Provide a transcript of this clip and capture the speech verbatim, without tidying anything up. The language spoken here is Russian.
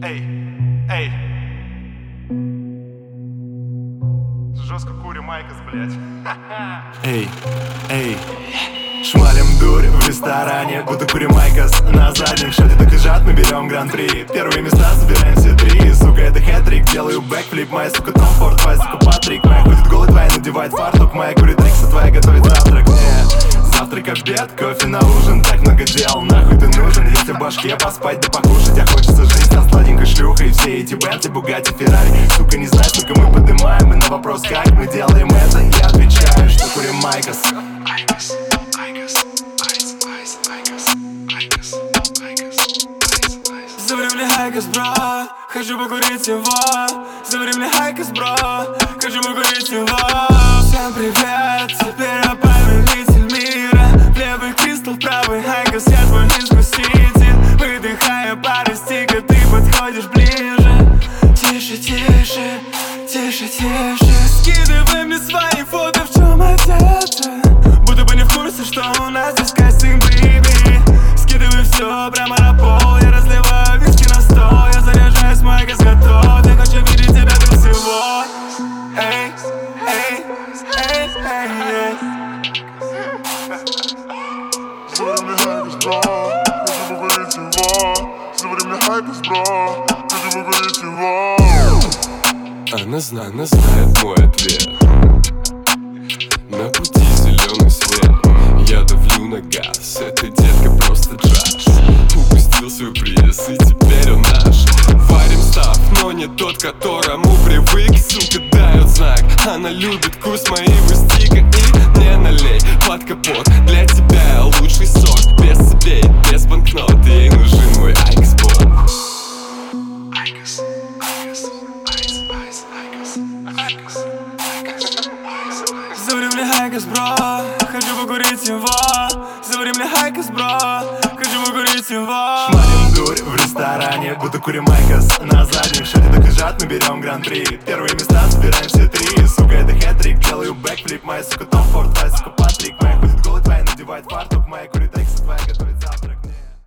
Эй, эй. Жестко курим Майкос, блядь. Эй, эй. Шмалим дурь в ресторане, будто курим Майкос. На заднем счете так и жат, мы берем гран-при. Первые места забираем все три. Сука, это хэт-трик, делаю бэкфлип. Моя сука Том Форд, твоя сука Патрик. Моя ходит голый, твоя надевает фартук. Моя курит рикса, твоя готовит завтрак. Не, завтрак, обед, кофе на ужин. Так много дел, нахуй ты нужен? Если в башке поспать да покушать, а хочется жизнь со сладенькой шлюхой. Все эти Бентли, Бугатти, Феррари. Сука, не знаю, сколько мы поднимаем. И на вопрос, как мы делаем это, я отвечаю, что курим Майкос. Завари мне Айкос, бро, хочу покурить его. Завари мне Айкос, бро, хочу покурить его. Всем привет, теперь я повелитель мира. В левый кристалл, правый Айкос, я твой искуситель. Выдыхая пары стика, ты подходишь ближе. Тише, тише, тише, тише. Скидывай мне свои фото, в чем одеты. Будто бы не в курсе, что у нас здесь кастинг, бейби. Скидывай все прямо на пол, я разливаю виски на стол. Я заряжаюсь, Майкос готов, я хочу видеть тебя до всего. Эй, эй, эй, эй, эй. Завари мне Айкос, бро, хочу покурить его. Завари мне Айкос, бро, хочу покурить его. Она знает, она знает мой ответ. На пути зеленый свет, я давлю на газ. Эта детка просто джаз. Упустил сюрприз, и теперь он наш. Варим став, но не тот, к которому привык. Сука дает знак, она любит вкус моего стика. И не налей под капот, для тебя лучший сорт. Без цепей, без банкнот, ей нужен мой Айкос-бол. Айкос, Айкос, Айкос, Айкос, Айкос. Завари мне Айкос, бро, хочу покурить его. Завари мне Айкос, бро, хочу покурить его. Шмалим дурь в ресторане, будто курим Майкос. На заднем счете так и жат, мы берем гран-при. Первые места забираем все три. Сука, это хэт-трик, делаю бэкфлип. Моя сука Том Форд, твоя сука Патрик.